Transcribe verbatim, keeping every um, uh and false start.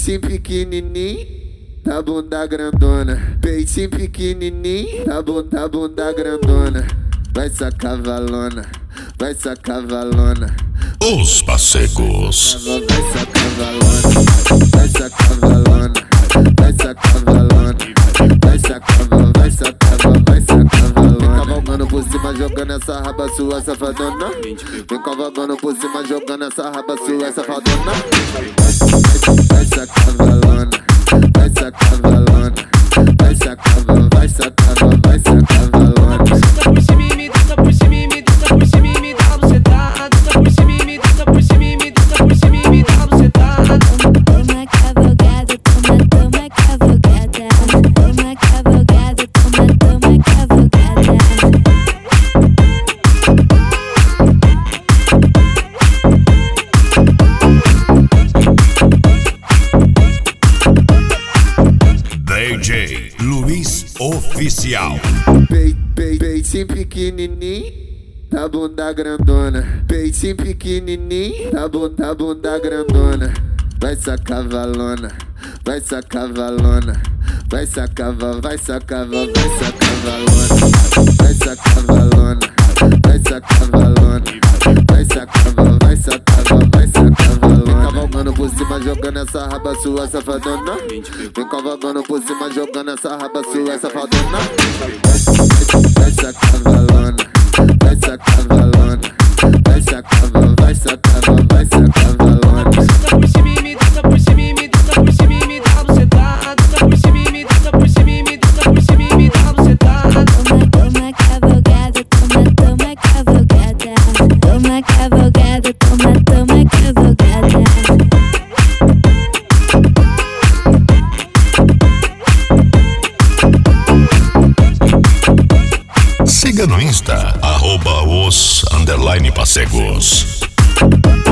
Peitinho pequenininho, tá bunda grandona. Peitinho pequenininho, tá bunda, tá bunda grandona. Vai sacar valona, vai sacar valona. Os Passegos. Vai sacar valona, vai sacar valona, vai sacar valona, vai sacar valona, vai sacar valona, vai sacar valona. Vem cavalgando por cima, jogando essa raba sua, safadona. Vem cavalgando por cima, jogando essa raba sua, safadona. Vai sacar valona, vai sacar valona, vai sacar valona, vai sacar valona, vai sacar valona. Desce por cima e me desce por cima e me desce por cima e me dá bucetada. Desce por cima e me desce por cima e me desce por cima e me dá bucetada. Toma cavalgada, toma, toma cavalgada. Toma cavalgada, toma, toma cavalgada. D J Luiz Oficial. Pei, pei, peitinho pequenininho, tá bunda grandona. Peitinho pequenininho, tá bunda, tá bunda grandona. Vai sacar valona, vai sacar valona, vai sacar val, vai sacar val, vai sacar valona, vai sacar valona, vai sacar valona, vai sacar val, vai sacar val, vai sacar valona. Vem cavalgando por cima, jogando essa raba sua, safadona. Vem cavalgando por cima, jogando essa raba sua, safadona. Vai sacar valona, vai sacar valona, vai sacar val, vai sacar val, vai sacar valona. Desce por cima e me desce por cima e me desce por cima e me dá bucetada. Desce por cima e me desce por cima e me desce por cima e me dá bucetada. Toma, toma cavalgada, toma, toma cavalgada. Toma cavalgada, toma, toma cavalgada. Siga no Insta, arroba os underline Passegos.